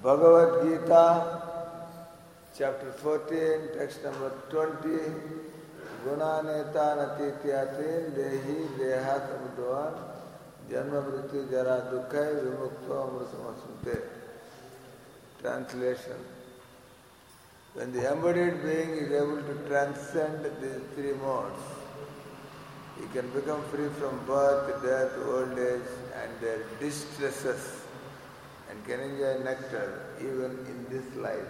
Bhagavad Gita, chapter 14, text number 20. Gunaneta natityatin dehi dehat amudvan janma mrityu jara dukkhai vimukto amrutamasute. Translation. When the embodied being is able to transcend these three modes, he can become free from birth, death, old age and their distresses and can enjoy nectar even in this life.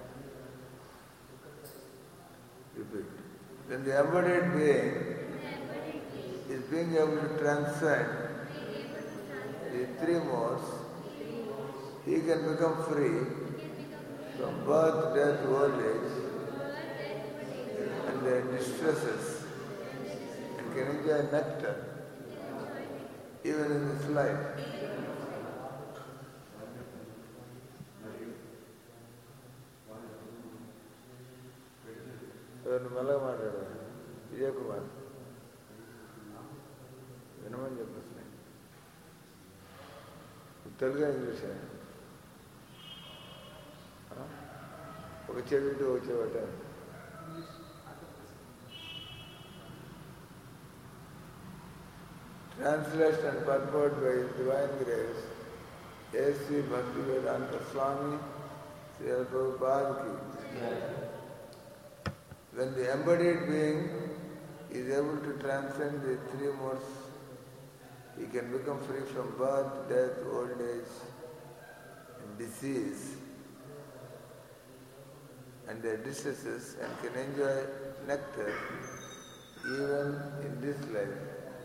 Repeat. When the embodied being is being able to transcend the three modes, he can become free from birth, death, old age and their distresses and can enjoy nectar even in this life. మెల్లగా మాట్లాడారు విజయ్ కుమార్ వినమని చెప్పేసి Telugu English ఒక చెవిటి ఒక చెవట Translation and purport by His Divine Grace A.C. Bhaktivedanta Swami Srila Prabhupada Ki. When the embodied being is able to transcend the three modes, he can become free from birth, death, old age and disease and their distresses and can enjoy nectar even in this life.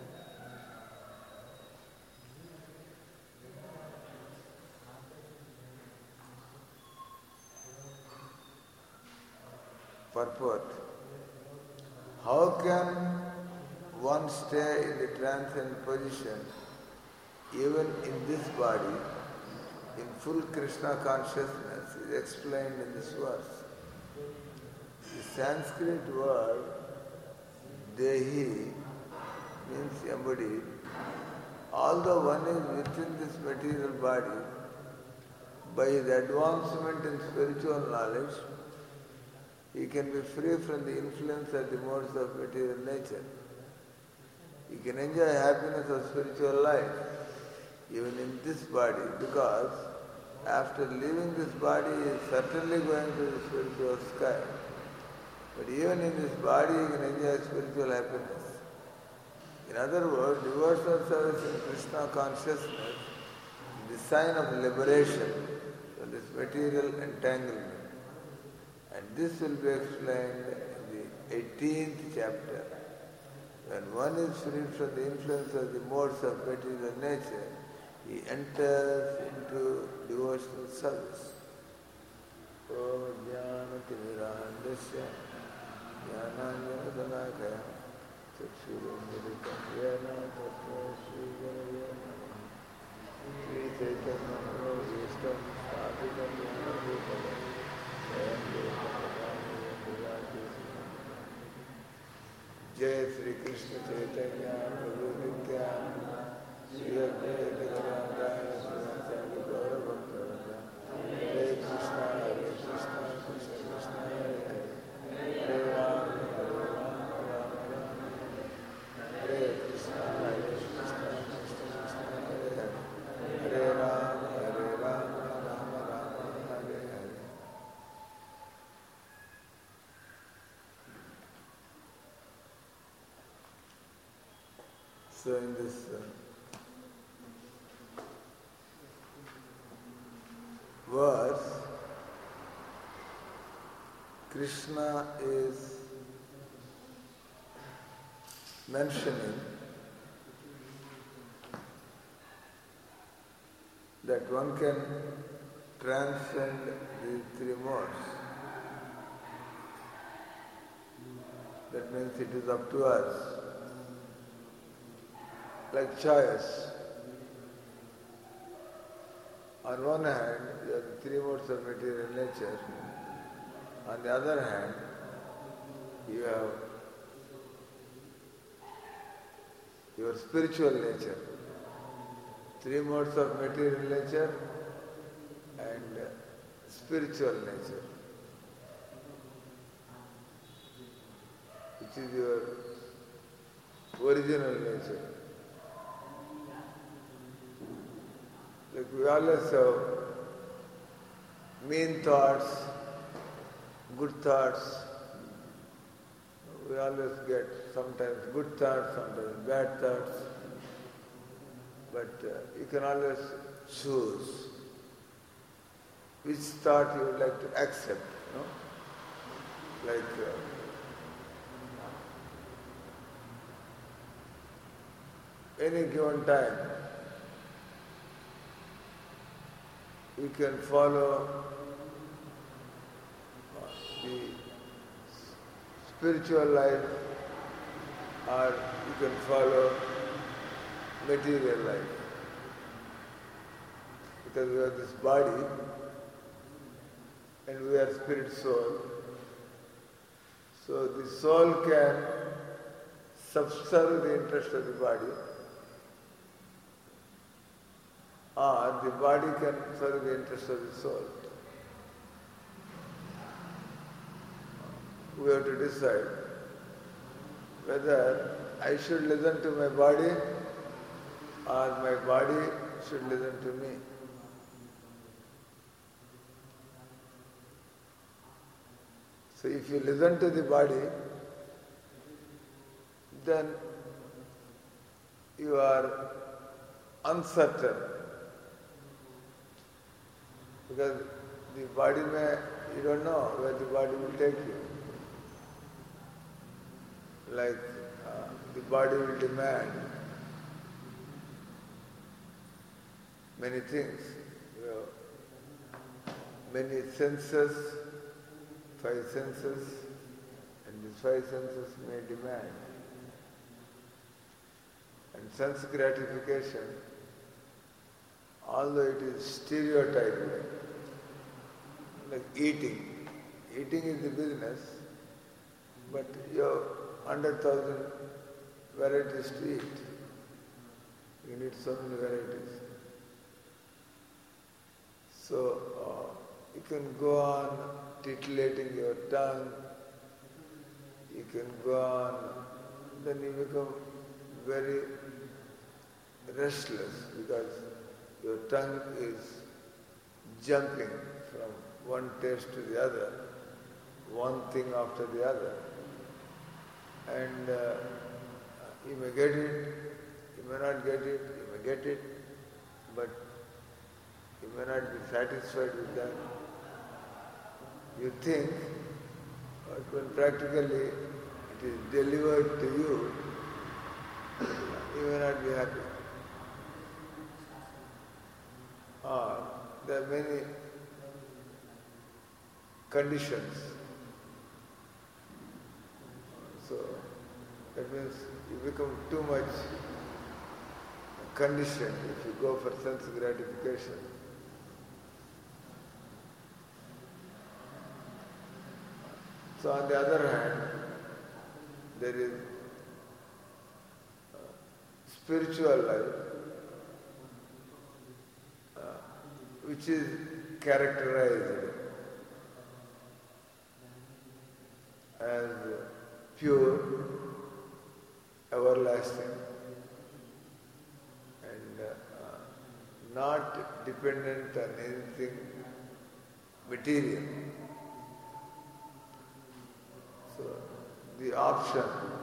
Purport. How can one stay in the transcendent position even in this body in full Krishna consciousness is explained in this verse. The Sanskrit word Dehi means embodied. Although one is within this material body, by his advancement in spiritual knowledge, he can be free from the influence of the modes of material nature. He can enjoy happiness of spiritual life even in this body, because after leaving this body he is certainly going to the spiritual sky. But even in this body he can enjoy spiritual happiness. In other words, devotional service in Krishna consciousness is the sign of liberation from this material entanglement. And this will be explained in the 18th chapter. When one is free from the influence of the modes of material nature, he enters into devotional service. Om Jnana Timirandasya Jnananya Dhanakaya Chakshuramritam Yena Tattva Sri Gurave Namaha Sri Chaitanya Manojishtam Sthapitam Yena Bhutale Jai Sri Krishna Chaitanya Prabhu Nityananda Sri Advaita Gadadhara Sri Gaura Bhaktivinoda Hare Krishna Hare Krishna Krishna Krishna Hare Hare Hare Rama Hare Rama Rama Rama Hare Krishna Hare Krishna Krishna Krishna Hare Hare Hare Rama Hare Rama Rama Rama Hare Hare. So in this verse, Krishna is mentioning that one can transcend the three modes. That means it is up to us. Like choice. On one hand, you have the three modes of material nature. On the other hand, you have your spiritual nature. Three modes of material nature and spiritual nature, which is your original nature. Like we always have mean thoughts, good thoughts. We always get sometimes good thoughts, sometimes bad thoughts. But you can always choose which thought you would like to accept. Like any given time, you can follow the spiritual life or you can follow material life. Because we have this body and we are spirit soul. So the soul can subserve the interest of the body, or the body can serve the interest of the soul. We have to decide whether I should listen to my body or my body should listen to me. So if you listen to the body, then you are uncertain. Because the body you don't know where the body will take you. Like the body will demand many things. Many senses, 5 senses, and these 5 senses may demand. And sense gratification, although it is stereotyped, like eating. Eating is the business, but you have 100,000 varieties to eat. You need so many varieties. So you can go on titillating your tongue, you can go on, then you become very restless because your tongue is jumping from one taste to the other, one thing after the other. And you may get it, you may not get it, you may get it, but you may not be satisfied with that. You think, but when practically it is delivered to you, you may not be happy. There are many conditions. So that means you become too much conditioned if you go for sense gratification. So on the other hand, there is spiritual life, which is characterized as pure, everlasting, and not dependent on anything material. So the option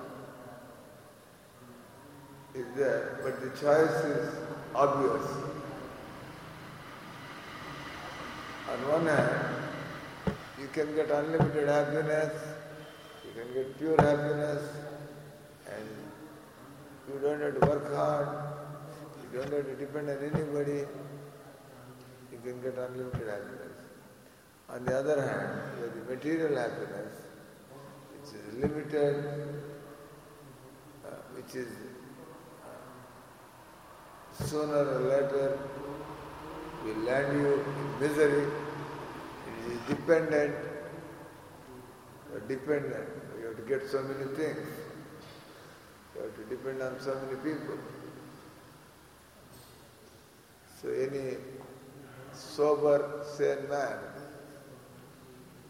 is there, but the choice is obvious. On one hand, you can get unlimited happiness, you can get pure happiness, and you don't have to work hard, you don't have to depend on anybody, you can get unlimited happiness. On the other hand, you have the material happiness, which is limited, which is sooner or later will land you in misery. It is dependent. You have to get so many things. You have to depend on so many people. So any sober, sane man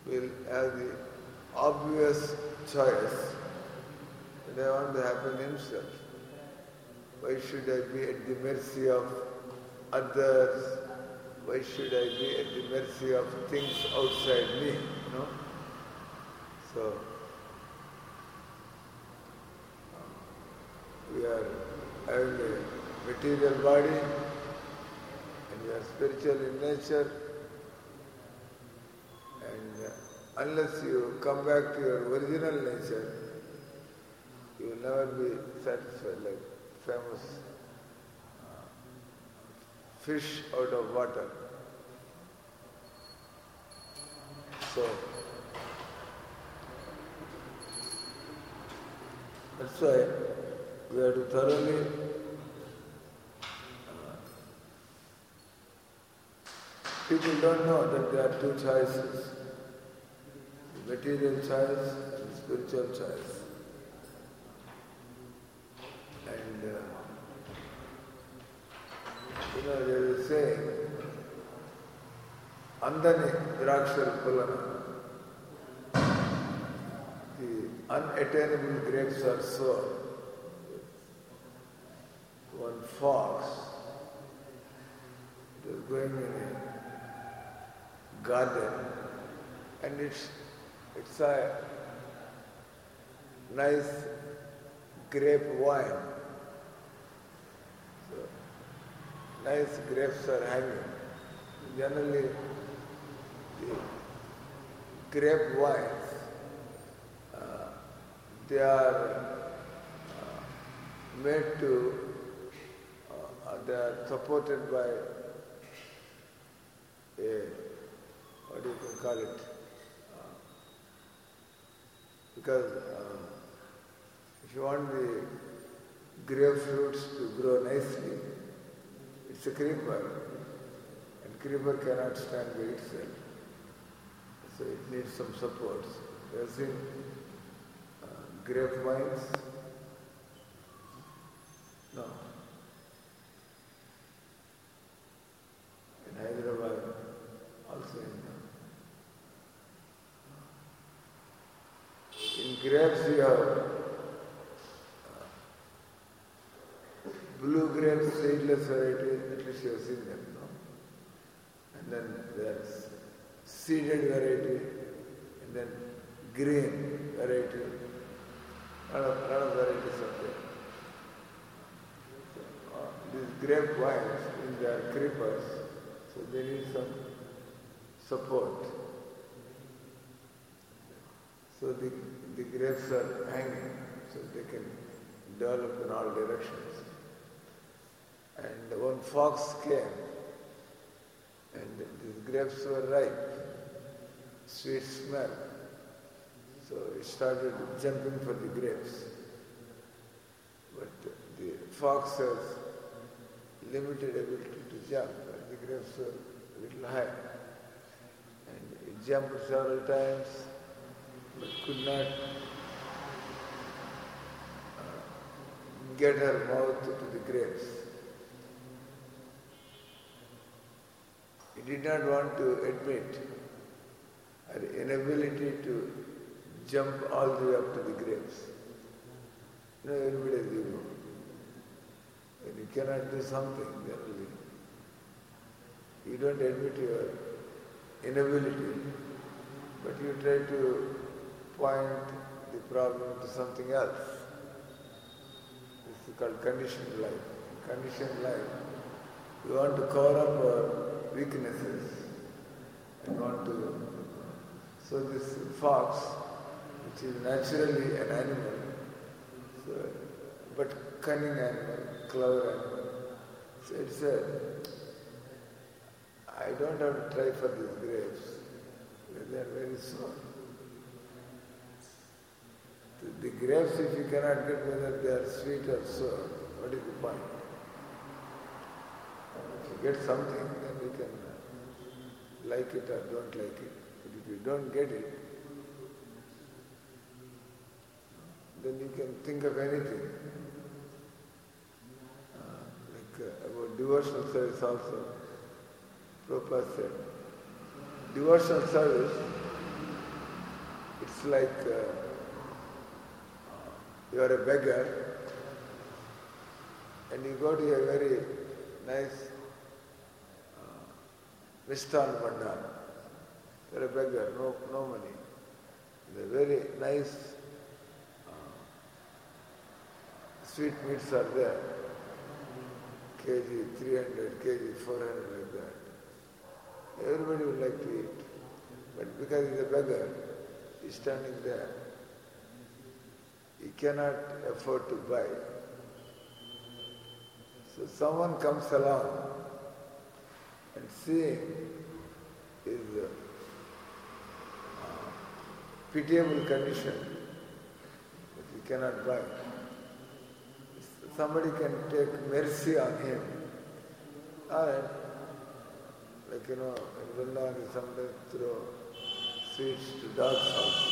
will have the obvious choice that I want to happen himself. Why should I be at the mercy of others? Why should I be at the mercy of things outside me? So, we are having a material body and we are spiritual in nature, and unless you come back to your original nature, you will never be satisfied, like famous fish out of water. So, that's why we have to thoroughly people don't know that there are two choices, material choice and spiritual choice. And there is a saying, Andani Drakshar Pulana. The unattainable grapes are sour. One fox was going in a garden and it's a nice grape wine. So, nice grapes are hanging. Generally, the grape wines, they are made to, they are supported by a, what do you can call it? Because if you want the grapefruits to grow nicely, it's a creeper, and creeper cannot stand by itself. So it needs some supports. You have seen grape vines? No. In Hyderabad, also in grapes you have blue grapes, seedless variety, at least you have seen them, no? And then there's seeded variety, and then green variety. A lot of varieties are there. So, these grape vines, in their creepers, so they need some support. So the grapes are hanging, so they can develop in all directions. And one fox came, and these grapes were ripe, sweet smell. So it started jumping for the grapes. But the fox has limited ability to jump, and the grapes were a little high. And it jumped several times, but could not get her mouth to the grapes. He did not want to admit her inability to jump all the way up to the grapes. Everybody has ego. When you cannot do something, generally, you don't admit your inability, but you try to point the problem to something else. This is called conditioned life. In conditioned life, we want to cover up our weaknesses and want to. So this fox, which is naturally an animal, but cunning animal, clever animal, so it said, I don't have to try for these grapes, they are very sour. The grapes, if you cannot get whether they are sweet or sour, what is the point? If you get something, then you can like it or don't like it. But if you don't get it, then you can think of anything. About devotional service also, Prabhupada said, devotional service It's like you are a beggar and you go to a very nice Mistan Bandar. You are a beggar, no money. The very nice sweet meats are there. kg 300, kg 400 like that. Everybody would like to eat. But because he's a beggar, he's standing there. He cannot afford to buy. So someone comes along and seeing his pitiable condition that he cannot buy. Somebody can take mercy on him. And like in Vrindavan, you sometimes throw sweets to dogs also.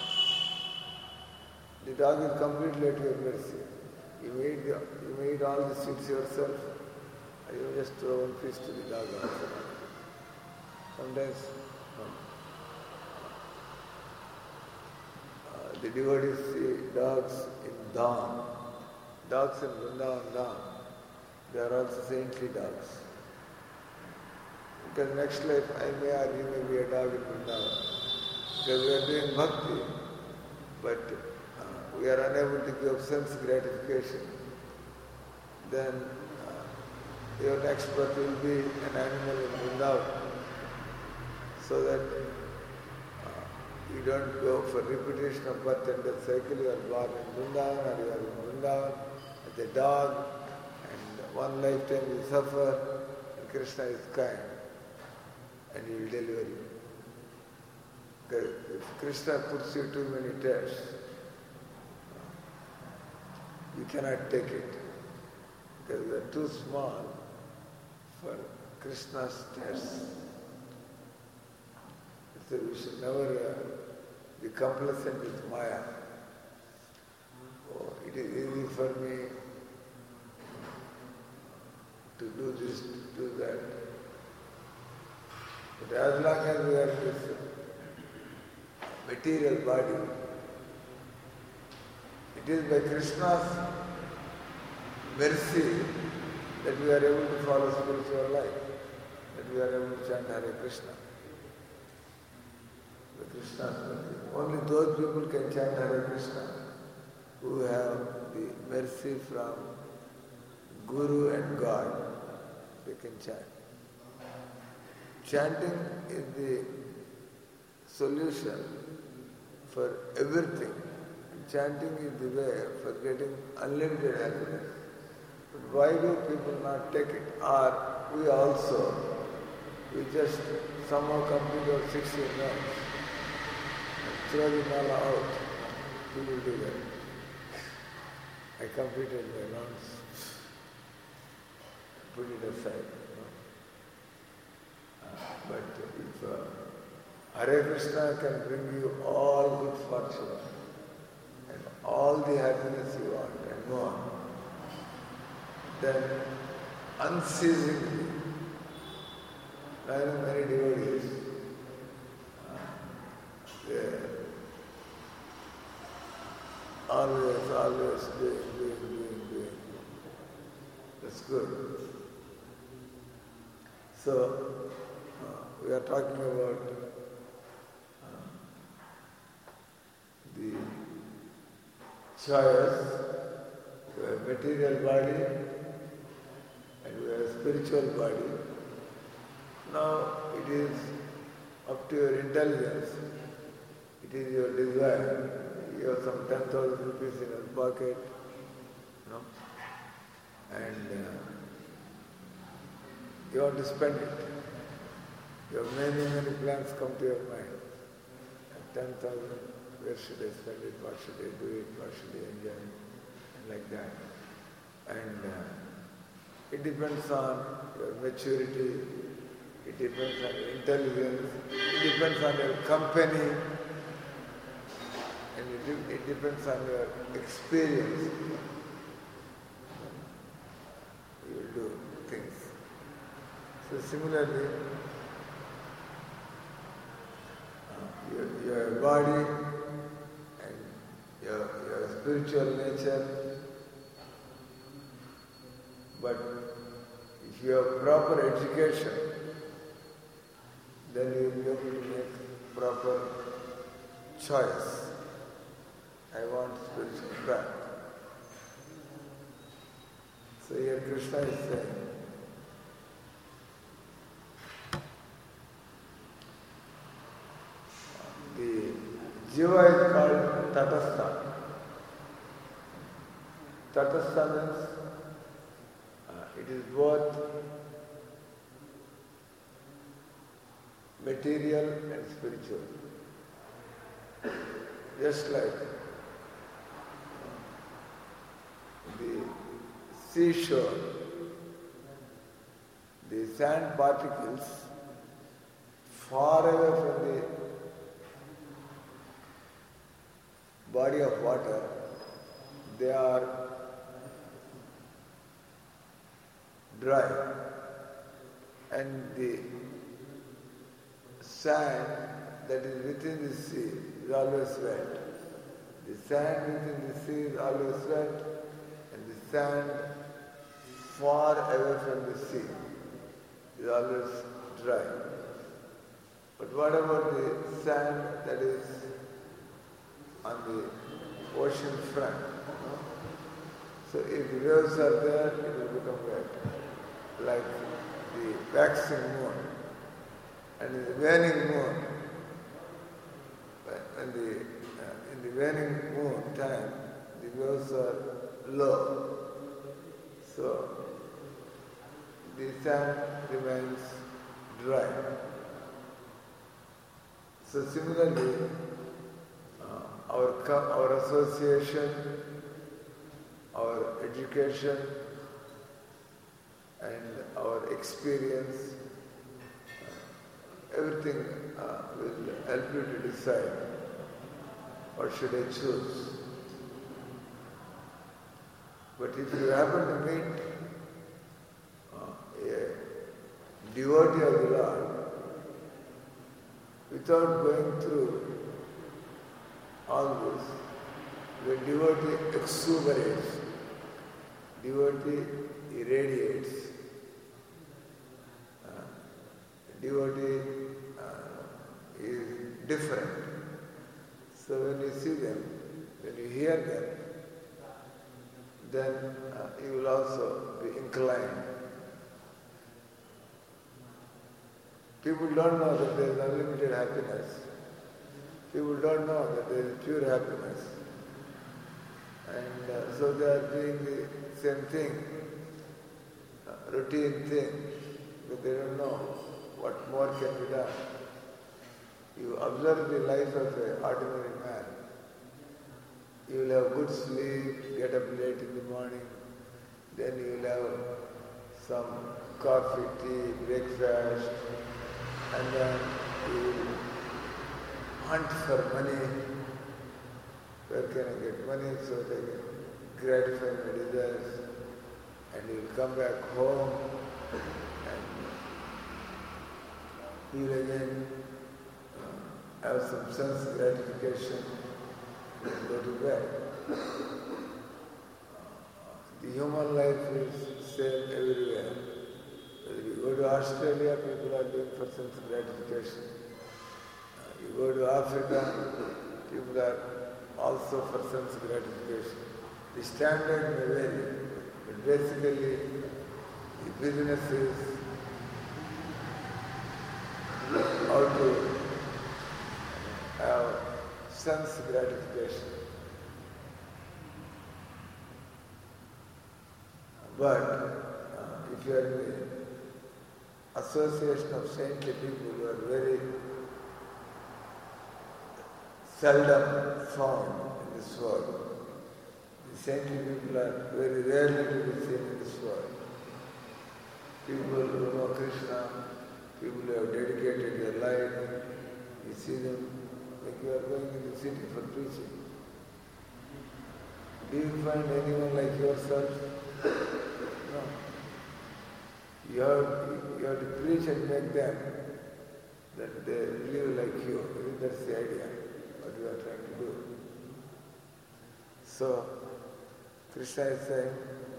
The dog is completely at your mercy. You may eat all the sweets yourself, or you just throw one piece to the dog also. Sometimes the devotees see dogs in Dham. Dogs in Vrindavan Dham, they are also saintly dogs. Because next life I may or you may be a dog in Vrindavan. Because we are doing bhakti, but we are unable to give sense gratification. Then your next birth will be an animal in Vrindavan, so that you don't go for repetition of birth and death cycle. You are born in Vrindavan or you are in Vrindavan as a dog, and one lifetime you suffer, and Krishna is kind and he will deliver you. Because if Krishna puts you too many tests, you cannot take it, because they are too small for Krishna's tests. So we should never be complacent with Maya. Oh, it is easy for me to do this, to do that. But as long as we are in this material body, it is by Krishna's mercy that we are able to follow spiritual life, that we are able to chant Hare Krishna. By Krishna's mercy. Only those people can chant Hare Krishna who have the mercy from Guru and God. They can chant. Chanting is the solution for everything. Chanting is the way for getting unlimited happiness. But why do people not take it? Or we just somehow complete our 16 rounds and throw them all out. People do that. I completed my rounds, put it aside. But if Hare Krishna can bring you all good fortune, all the happiness you want and more, then unceasingly, I know many devotees, they always doing. That's good. So, we are talking about the choice. We have material body and we have spiritual body. Now it is up to your intelligence. It is your desire. You have some 10,000 rupees in your pocket, and you want to spend it. You have many plans come to your mind. 10,000, where should I spend it? What should I do it? What should I enjoy it? And like that. And it depends on your maturity, it depends on your intelligence, it depends on your company, and it depends on your experience. You will do things. So similarly, you have a body, spiritual nature, but if you have proper education, then you will be able to make proper choice. I want spiritual path. So here Krishna is saying, the Jiva is called Tatastha. Tatastha means it is both material and spiritual. Just like the seashore, the sand particles far away from the body of water, they are dry, and the sand that is within the sea is always wet. The sand within the sea is always wet, and the sand far away from the sea is always dry. But what about the sand that is on the ocean front? So if the waves are there, it will become wet, like the waxing moon. And in the waning moon, in the waning moon time, the waves are low. So the sand remains dry. So similarly, our association, our education, and our experience, everything will help you to decide what should I choose. But if you happen to meet a devotee of the Lord, without going through all this, the devotee exuberates, devotee irradiates, devotee is different. So when you see them, when you hear them, then you will also be inclined. People don't know that there is unlimited happiness. People don't know that there is pure happiness. And so they are doing the same thing, routine thing, but they don't know what more can be done. You observe the life of an ordinary man. You will have good sleep, get up late in the morning, then you will have some coffee, tea, breakfast, and then you will hunt for money. Where can I get money so that I can gratify my desires? And you will come back home and you will again have some sense gratification and go to bed. The human life is same everywhere. Whether you go to Australia, people are doing for sense gratification. You go to Africa, people are also for sense gratification. The standard may vary, but basically the business is how to have sense gratification. But if you are in the association of saintly people who are very seldom found in this world, the saintly people are very rarely to be seen in this world. People who know Krishna, people who have dedicated their life, you see them like you are going in the city for preaching. Do you find anyone like yourself? No. You have to preach and make them that they live like you. Maybe that's the idea, what you are trying to do. So, Krishna is saying,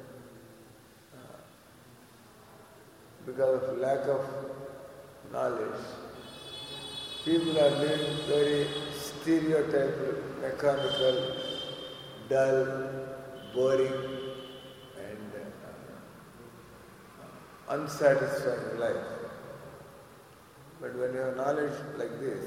because of lack of knowledge, people are living very stereotyped, mechanical, dull, boring, and unsatisfying life. But when you have knowledge like this,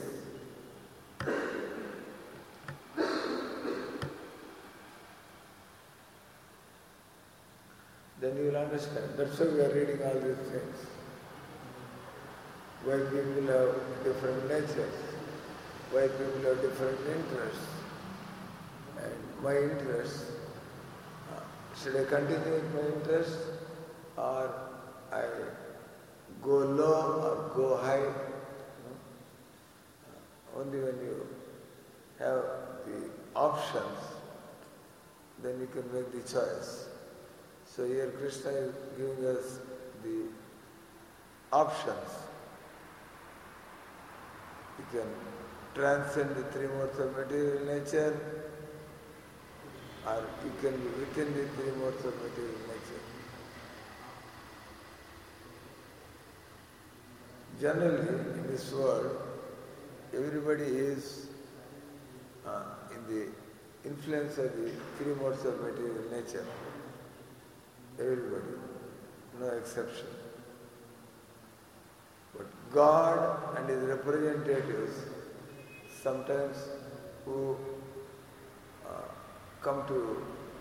then you will understand. That's why we are reading all these things. Why people have different natures, why people have different interests. And my interest, should I continue with my interest, or I go low or go high? Only when you have the options, then you can make the choice. So here Krishna is giving us the options. You can transcend the three modes of material nature, or you can be within the three modes of material nature. Generally, in this world, everybody is in the influence of the three modes of material nature. Everybody, no exception. But God and His representatives, sometimes who come to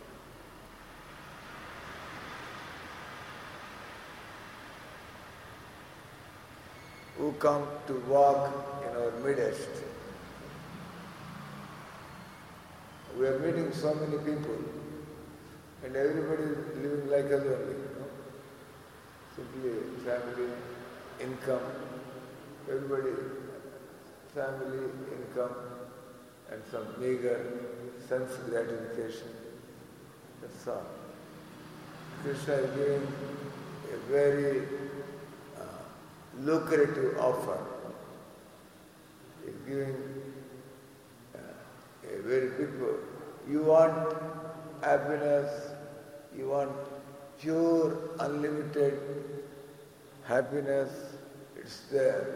walk in our midst. We are meeting so many people, and everybody is living like us only. Simply family, income, everybody, family, income, and some meager sense gratification. That's all. Krishna is giving a very lucrative offer. He is giving a very big word. You want happiness, you want pure, unlimited happiness, it's there.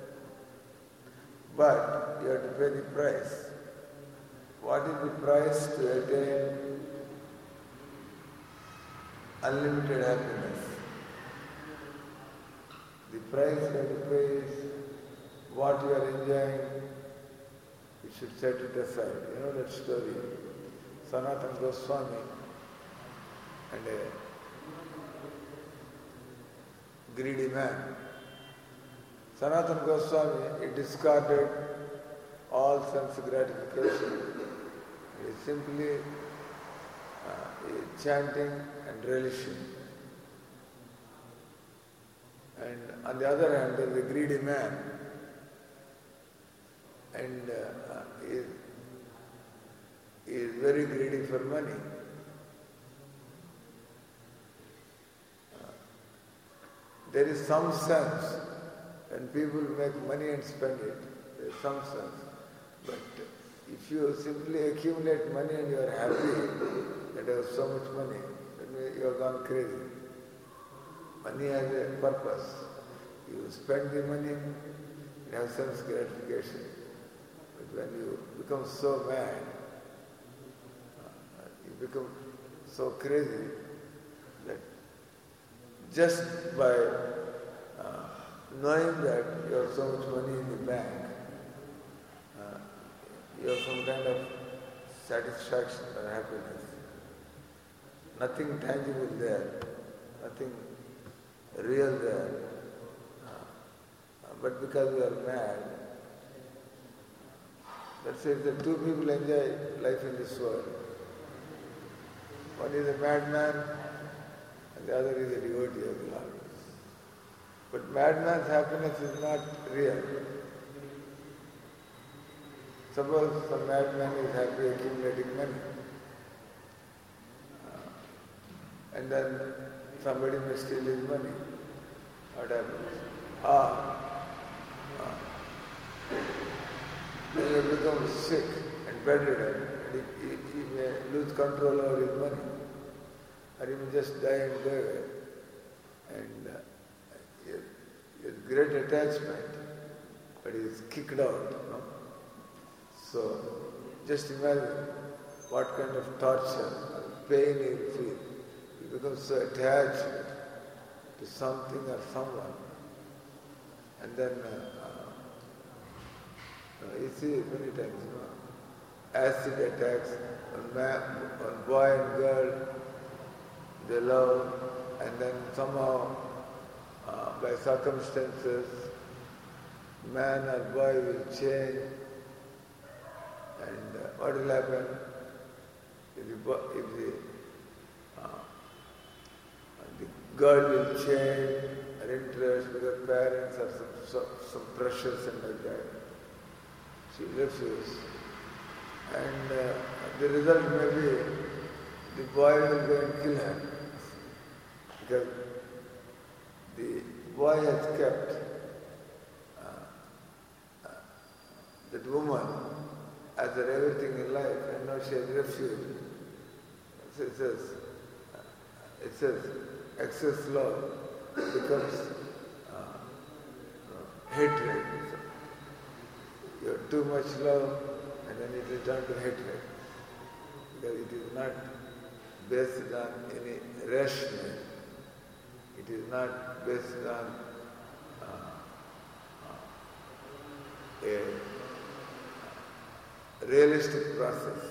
But you have to pay the price. What is the price to attain unlimited happiness? The price you have to pay is what you are enjoying, you should set it aside. You know that story? Sanatana Goswami and a greedy man. Sanatana Goswami, he discarded all sense gratification. He is simply chanting and relishing. And on the other hand, there is a greedy man, and he is very greedy for money. There is some sense when people make money and spend it, there is some sense. But if you simply accumulate money and you are happy that you have so much money, then you have gone crazy. Money has a purpose. You spend the money and have sense gratification. But when you become so mad, you become so crazy that just by knowing that you have so much money in the bank, you have some kind of satisfaction or happiness. Nothing tangible there, nothing real there. But because we are mad, that's why the two people enjoy life in this world. One is a madman and the other is a devotee of the Lord. But madman's happiness is not real. Suppose some madman is happy accumulating money, and then somebody may steal his money. What happens? Then he becomes sick and bedridden, and he may lose control over his money, or he may just die and go away. And he has great attachment, but he is kicked out. No? So just imagine what kind of torture or pain he will feel. He becomes so attached to something or someone. And then you see many times, acid attacks on boy and girl, they love, and then somehow by circumstances, man or boy will change, and what will happen if the girl will change her interest because parents have some pressures and like that. She refuses. And the result may be the boy will go and kill her. Because the boy has kept that woman as her everything in life, and now she has refused. So it says, excess love becomes hatred. You have too much love, and then it will turn to hatred. Because it is not based on any rational. It is not based on a realistic process.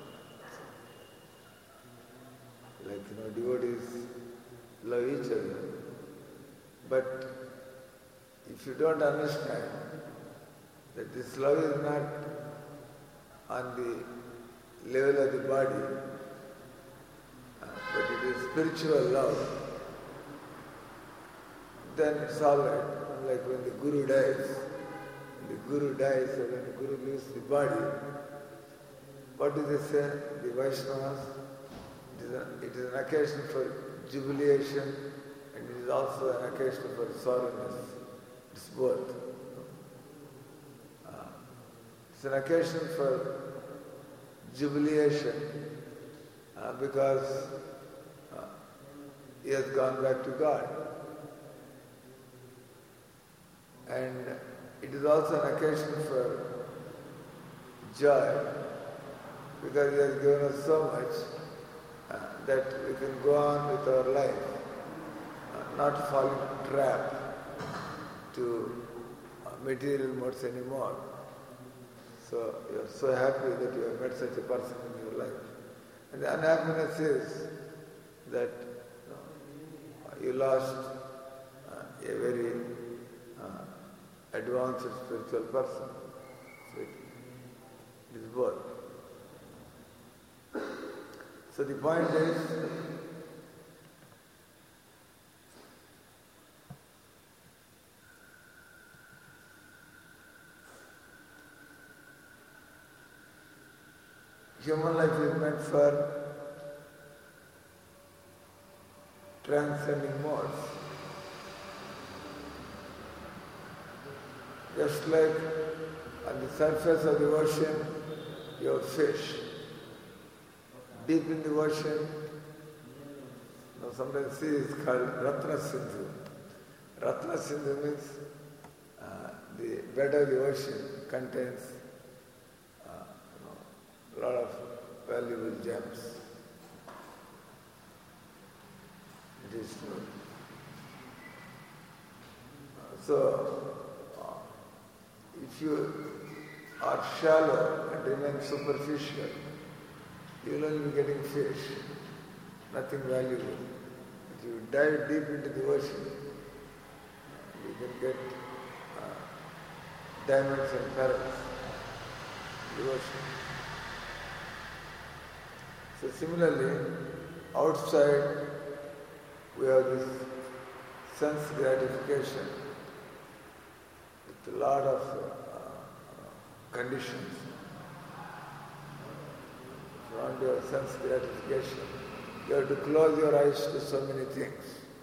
Like, devotees love each other. But if you don't understand that this love is not on the level of the body, but it is spiritual love, then it's all right. Like when the Guru dies, or when the Guru leaves the body, what do they say, the Vaishnavas? It is an occasion for jubilation, and it is also an occasion for sorrowness. It's both. It's an occasion for jubilation because he has gone back to God. And it is also an occasion for joy because he has given us so much that we can go on with our life, not fall into trap to material modes anymore. So you are so happy that you have met such a person in your life. And the unhappiness is that you lost a very advanced spiritual person. So it is both. So the point is, human life is meant for transcending modes. Just like on the surface of the ocean, you have fish. Deep in the ocean, sometimes sea is called Ratna Sindhu. Ratna Sindhu means the bed of the ocean contains a lot of valuable gems. It is true. So, if you are shallow and remain superficial, you will only be getting fish, nothing valuable. If you dive deep into the ocean, you can get diamonds and pearls in the ocean. So similarly, outside we have this sense gratification with a lot of conditions. If you want your sense gratification, you have to close your eyes to so many things.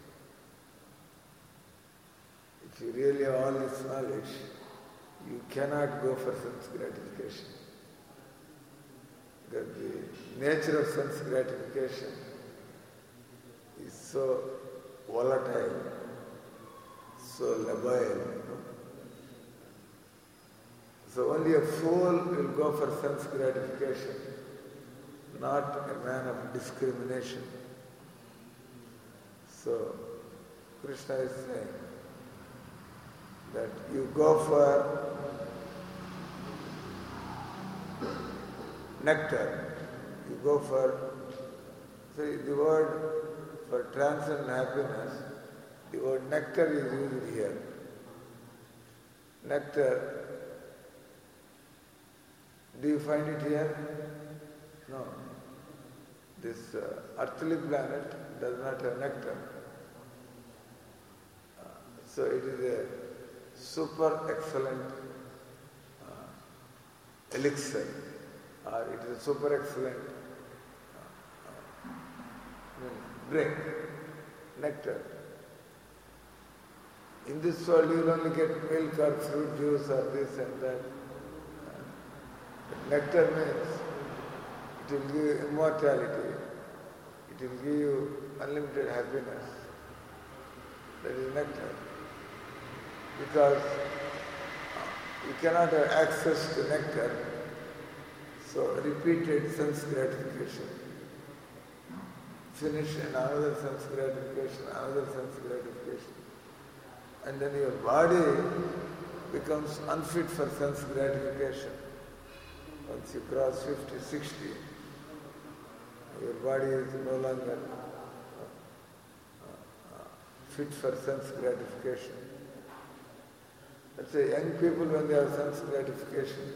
If you really have all this knowledge, you cannot go for sense gratification. Because the nature of sense gratification is so volatile, so labile. So only a fool will go for sense gratification, not a man of discrimination. So Krishna is saying that you go for nectar, you go for, see the word for transcendent happiness, the word nectar is used here. Nectar, do you find it here? No. This earthly planet does not have nectar. So it is a super excellent elixir, or it is a super excellent drink, nectar. In this world you will only get milk or fruit juice or this and that. Nectar means it will give you immortality, it will give you unlimited happiness. That is nectar. Because you cannot have access to nectar, so repeated sense gratification. Finish another sense gratification, another sense gratification. And then your body becomes unfit for sense gratification. Once you cross 50, 60, your body is no longer fit for sense gratification. Let's say young people, when they have sense gratification,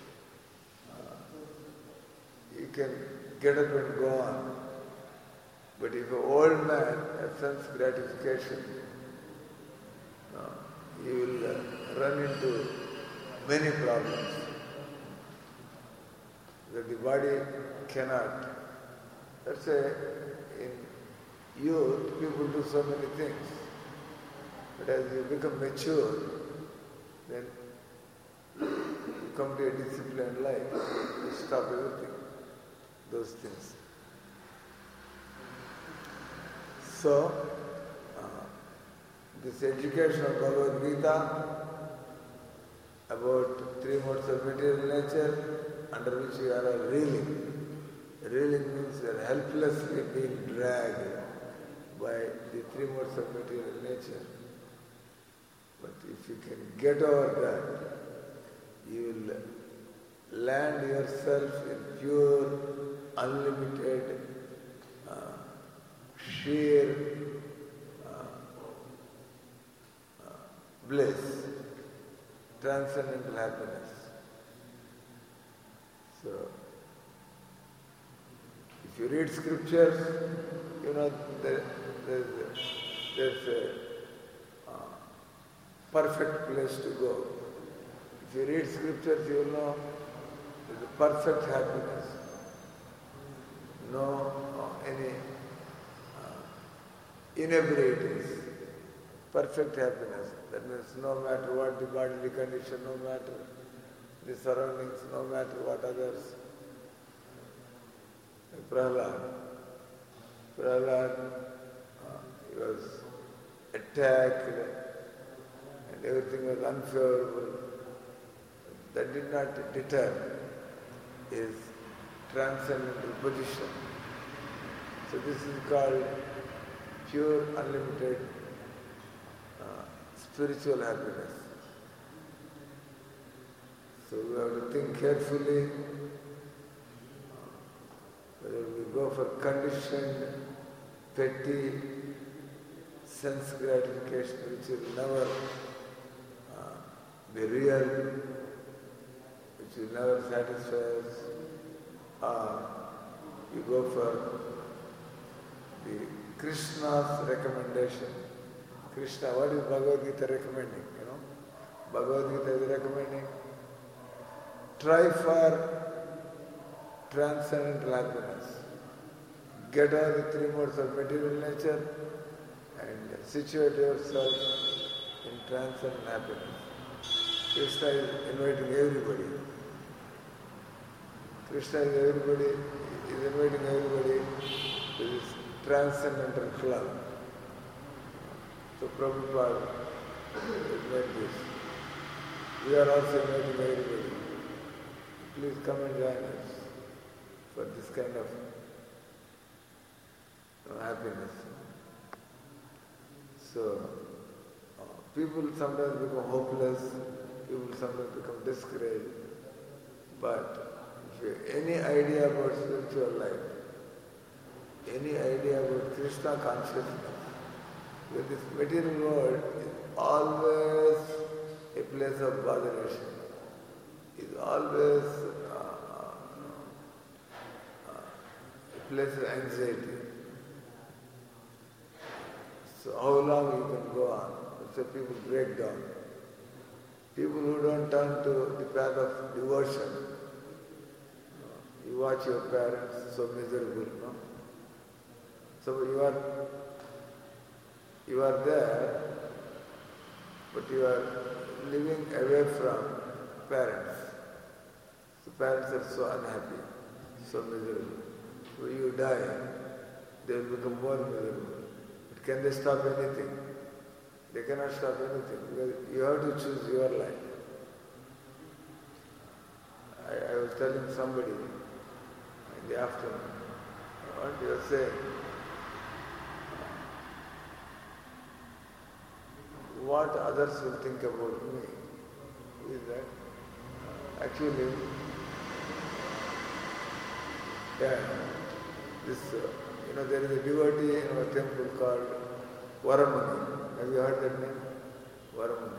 you can get up and go on. But if an old man has sense gratification, he will run into many problems. That the body cannot. Let's say in youth, people do so many things. But as you become mature, then you come to a disciplined life. You stop everything, those things. So, this education of Bhagavad Gita about three modes of material nature under which we are all reeling. Reeling means we are helplessly being dragged by the three modes of material nature. But if you can get over that, you will land yourself in pure, unlimited, sheer bliss, transcendental happiness. So, if you read scriptures, you know there's a perfect place to go. If you read scriptures, you will know there's a perfect happiness. No any inebriaties. Perfect happiness. That means no matter what the bodily condition, no matter the surroundings, no matter what others. Like Prahlad, he was attacked and everything was unfavorable. That did not deter his transcendental position. So this is called pure, unlimited spiritual happiness. So we have to think carefully whether we go for conditioned, petty sense gratification which will never be real, which will never satisfy us, or you go for the Krishna's recommendation. Krishna, what is Bhagavad Gita recommending? You know, Bhagavad Gita is recommending try for transcendental happiness. Get out the three modes of material nature and situate yourself in transcendental happiness. Krishna is inviting everybody. Krishna is everybody, is inviting everybody to this transcendental club. So Prabhupada made this. We are also inviting everybody. Please come and join us for this kind of happiness. So, people sometimes become hopeless, people sometimes become discouraged, but if you have any idea about spiritual life, any idea about Krishna consciousness, with this material world is always a place of botheration, is always a place of anxiety. So how long you can go on? So people break down. People who don't turn to the path of devotion. You watch your parents so miserable, no? So you are there, but you are living away from parents. So parents are so unhappy, so miserable. When you die, they will become more miserable. But can they stop anything? They cannot stop anything because you have to choose your life. I was telling somebody in the afternoon, what you are saying, what others will think about me. Who is that? Actually, this, there is a devotee in our temple called Varamani. Have you heard that name? Varamani.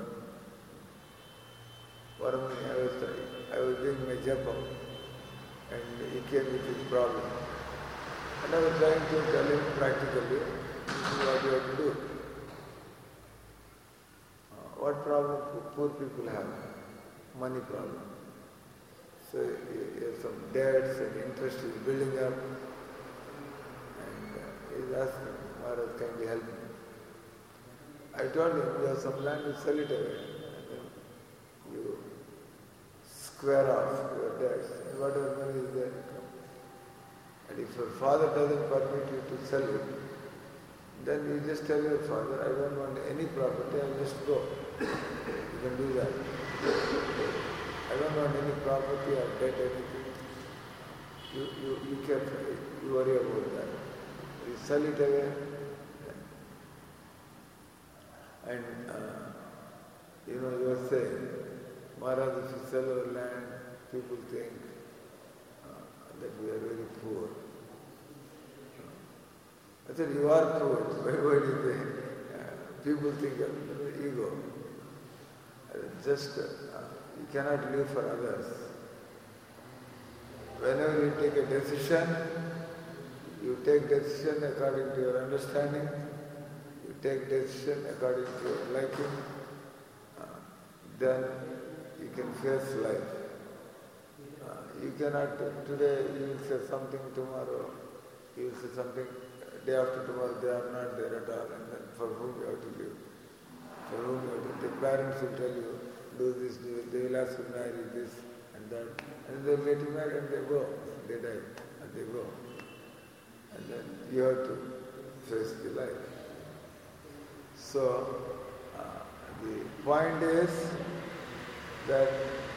Varamani, I was doing my japa and he came with his problem. And I was trying to tell him practically, this is what you have to do. What problem poor people have? Money problem. So he has some debts and interest is building up. And he's asking, Maharaj, can you help me? I told him, you have some land, you sell it away. And then you square off your debts. And whatever money is there, you come. And if your father doesn't permit you to sell it, then you just tell your father, I don't want any property, I'll just go. You can do that. I don't want any property or debt, anything. You worry about that. You sell it away. And you are saying, Maharaj, if you sell our land, people think that we are very poor. I said, you are poor. Why do you think? People think of ego. Just, you cannot live for others. Whenever you take a decision, you take decision according to your understanding, you take decision according to your liking, then you can face life. You cannot, today you will say something, tomorrow you will say something, day after tomorrow they are not there at all, and then for whom you have to live? For whom you have to, the parents will tell you, do this, they will ask you to marry this and that, and they will get you married and they go, they die, and they go. And then you have to face the life. So, the point is that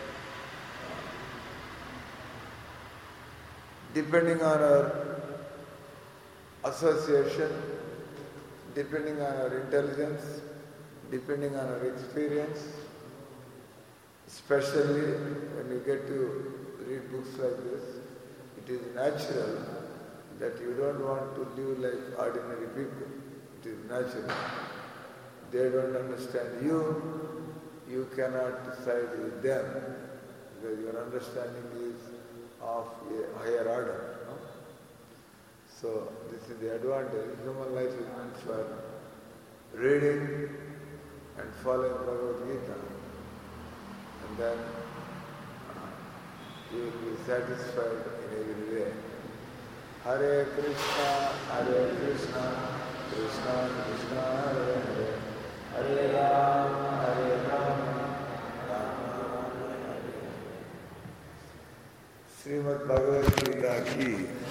depending on our association, depending on our intelligence, depending on our experience, especially when you get to read books like this, it is natural that you don't want to live like ordinary people. It is natural. They don't understand you, you cannot side with them because your understanding is of a higher order. No? So this is the advantage. Human life is meant for reading and following Bhagavad Gita. And then you will be satisfied in every way. Hare Krishna, Krishna Krishna, Hare Hare, Hare Rama, Rama Rama, Hare. Shrimad Bhagavad Gita की